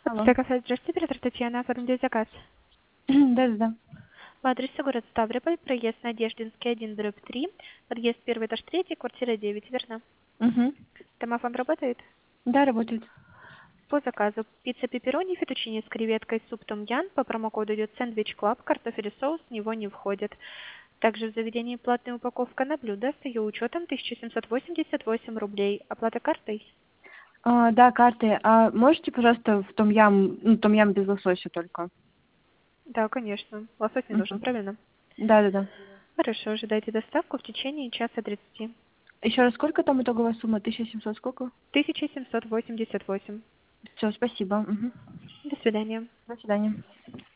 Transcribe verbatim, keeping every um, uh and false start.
Алло. Стекофест, здравствуйте, оператор Татьяна, оформляю заказ. Да-да-да. По адресу город Ставрополь, проезд Надеждинский, один, дробь три, подъезд первый, этаж третий, квартира девять, верно? Угу. Домофон работает? Да, работает. По заказу пицца пепперони, фетучини с креветкой, суп том-ян, по промокоду идет сэндвич клаб, картофель и соус в него не входит. Также в заведении платная упаковка на блюдо с ее учетом тысяча семьсот восемьдесят восемь рублей. Оплата картой? А, да, карты. А можете, пожалуйста, в том ям, ну, том ям без лосося только? Да, конечно. Лосось не нужен, Угу. правильно? Да-да-да. Хорошо, ожидайте доставку в течение часа тридцати. Еще раз, сколько там итоговая сумма? Тысяча семьсот сколько? тысяча семьсот восемьдесят восемь. Все, спасибо. Угу. До свидания. До свидания.